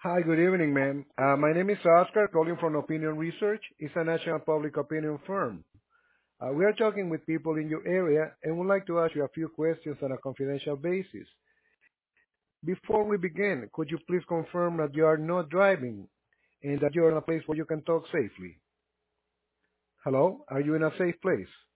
Hi, good evening, ma'am. My name is Oscar, calling from Opinion Research. It's a national public opinion firm. We are talking with people in your area and would like to ask you a few questions on a confidential basis. Before we begin, could you please confirm that you are not driving and that you are in a place where you can talk safely? Hello? Are you in a safe place?